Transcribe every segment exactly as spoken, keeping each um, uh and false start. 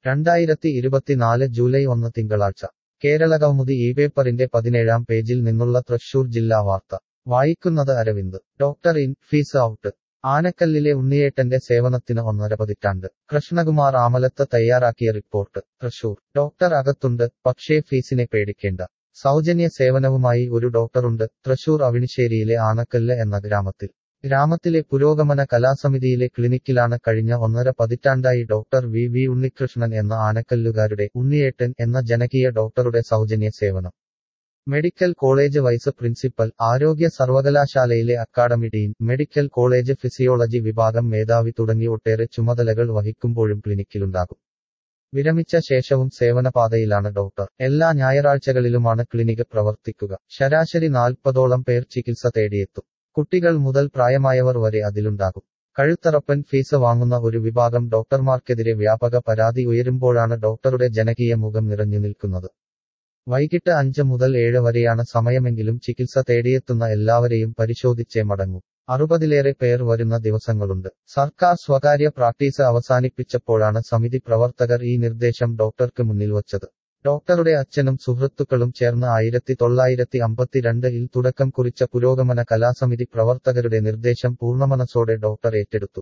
രണ്ടായിരത്തി ഇരുപത്തിനാല് ജൂലൈ ഒന്ന് തിങ്കളാഴ്ച കേരളകൗമുദി ഈ പേപ്പറിന്റെ പതിനേഴാം പേജിൽ നിന്നുള്ള തൃശൂർ ജില്ലാ വാർത്ത വായിക്കുന്നത് Aravind. Doctor in, fees out. ആനക്കല്ലിലെ ഉണ്ണിയേട്ടന്റെ സേവനത്തിന് ഒന്നര പതിറ്റാണ്ട്. കൃഷ്ണകുമാർ ആമലത്ത് തയ്യാറാക്കിയ റിപ്പോർട്ട്. തൃശൂർ. ഡോക്ടർ അകത്തുണ്ട്, പക്ഷേ ഫീസിനെ പേടിക്കേണ്ട. സൗജന്യ സേവനവുമായി ഒരു ഡോക്ടറുണ്ട് തൃശൂർ അവിണിശ്ശേരിയിലെ ആനക്കല്ല് എന്ന ഗ്രാമത്തിൽ. ഗ്രാമത്തിലെ പുരോഗമന കലാസമിതിയിലെ ക്ലിനിക്കിലാണ് കഴിഞ്ഞ ഒന്നര പതിറ്റാണ്ടായി ഡോക്ടർ വി വി ഉണ്ണികൃഷ്ണൻ എന്ന ആനക്കല്ലുകാരുടെ ഉണ്ണിയേട്ടൻ എന്ന ജനകീയ ഡോക്ടറുടെ സൗജന്യ സേവനം. മെഡിക്കൽ കോളേജ് വൈസ് പ്രിൻസിപ്പൽ, ആരോഗ്യ സർവകലാശാലയിലെ academy dean, medical college physiology വിഭാഗം മേധാവി തുടങ്ങി ഒട്ടേറെ ചുമതലകൾ വഹിക്കുമ്പോഴും ക്ലിനിക്കിലുണ്ടാകും. വിരമിച്ച ശേഷവും സേവനപാതയിലാണ് ഡോക്ടർ. എല്ലാ ഞായറാഴ്ചകളിലുമാണ് ക്ലിനിക്ക് പ്രവർത്തിക്കുക. ശരാശരി നാൽപ്പതോളം പേർ ചികിത്സ തേടിയെത്തും. കുട്ടികൾ മുതൽ പ്രായമായവർ വരെ അതിലുണ്ടാകും. കഴുത്തറപ്പൻ ഫീസ് വാങ്ങുന്ന ഒരു വിഭാഗം ഡോക്ടർമാർക്കെതിരെ വ്യാപക പരാതി ഉയരുമ്പോഴാണ് ഡോക്ടറുടെ ജനകീയ മുഖം നിറഞ്ഞു നിൽക്കുന്നത്. വൈകിട്ട് അഞ്ച് മുതൽ ഏഴ് വരെയാണ് സമയമെങ്കിലും ചികിത്സ തേടിയെത്തുന്ന എല്ലാവരെയും പരിശോധിച്ചേ മടങ്ങൂ. അറുപതിലേറെ പേർ വരുന്ന ദിവസങ്ങളുണ്ട്. സർക്കാർ സ്വകാര്യ പ്രാക്ടീസ് അവസാനിപ്പിച്ചപ്പോഴാണ് സമിതി പ്രവർത്തകർ ഈ നിർദ്ദേശം ഡോക്ടർക്ക് മുന്നിൽ വച്ചത്. ഡോക്ടറുടെ അച്ഛനും സുഹൃത്തുക്കളും ചേർന്ന് ആയിരത്തി തൊള്ളായിരത്തി അമ്പത്തിരണ്ടിൽ തുടക്കം കുറിച്ച പുരോഗമന കലാസമിതി പ്രവർത്തകരുടെ നിർദ്ദേശം പൂർണ്ണമനസ്സോടെ ഡോക്ടർ ഏറ്റെടുത്തു.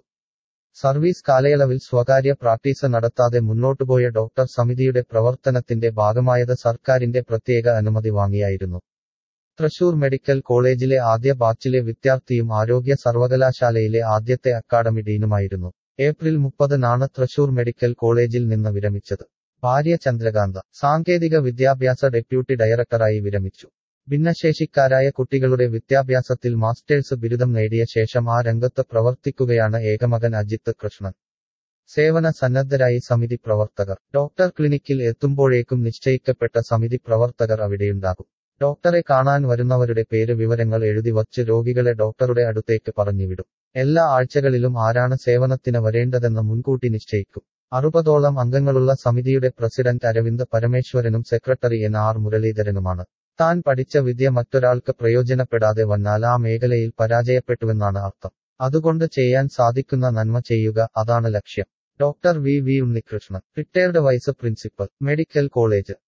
സർവീസ് കാലയളവിൽ സ്വകാര്യ പ്രാക്ടീസ് നടത്താതെ മുന്നോട്ടുപോയ ഡോക്ടർ സമിതിയുടെ പ്രവർത്തനത്തിന്റെ ഭാഗമായത് സർക്കാരിന്റെ പ്രത്യേക അനുമതി വാങ്ങിയായിരുന്നു. തൃശൂർ മെഡിക്കൽ കോളേജിലെ ആദ്യ ബാച്ചിലെ വിദ്യാർത്ഥിയും ആരോഗ്യ സർവകലാശാലയിലെ ആദ്യത്തെ അക്കാഡമി ഡീനുമായിരുന്നു. ഏപ്രിൽ മുപ്പതിനാണ് തൃശൂർ മെഡിക്കൽ കോളേജിൽ നിന്ന് വിരമിച്ചത്. ഭാര്യ ചന്ദ്രകാന്ത സാങ്കേതിക വിദ്യാഭ്യാസ ഡെപ്യൂട്ടി ഡയറക്ടറായി വിരമിച്ചു. ഭിന്നശേഷിക്കാരായ കുട്ടികളുടെ വിദ്യാഭ്യാസത്തിൽ മാസ്റ്റേഴ്സ് ബിരുദം നേടിയ ശേഷം ആ രംഗത്ത് പ്രവർത്തിക്കുകയാണ് ഏകമകൻ അജിത്ത് കൃഷ്ണൻ. സേവന സന്നദ്ധരായി സമിതി പ്രവർത്തകർ. ഡോക്ടർ ക്ലിനിക്കിൽ എത്തുമ്പോഴേക്കും നിശ്ചയിക്കപ്പെട്ട സമിതി പ്രവർത്തകർ അവിടെയുണ്ടാകും. ഡോക്ടറെ കാണാൻ വരുന്നവരുടെ പേര് വിവരങ്ങൾ എഴുതി വച്ച് രോഗികളെ ഡോക്ടറുടെ അടുത്തേക്ക് പറഞ്ഞുവിടും. എല്ലാ ആഴ്ചകളിലും ആരാണ് സേവനത്തിന് വരേണ്ടതെന്ന് മുൻകൂട്ടി നിശ്ചയിക്കും. അറുപതോളം അംഗങ്ങളുള്ള സമിതിയുടെ പ്രസിഡന്റ് അരവിന്ദ് പരമേശ്വരനും സെക്രട്ടറി എൻ ആർ മുരളീധരനുമാണ്. താൻ പഠിച്ച വിദ്യ മറ്റൊരാൾക്ക് പ്രയോജനപ്പെടാതെ വന്നാൽ ആ മേഖലയിൽ പരാജയപ്പെട്ടുവെന്നാണ് അർത്ഥം. അതുകൊണ്ട് ചെയ്യാൻ സാധിക്കുന്ന നന്മ ചെയ്യുക, അതാണ് ലക്ഷ്യം. Doctor V V Unnikrishnan, retired vice principal, medical college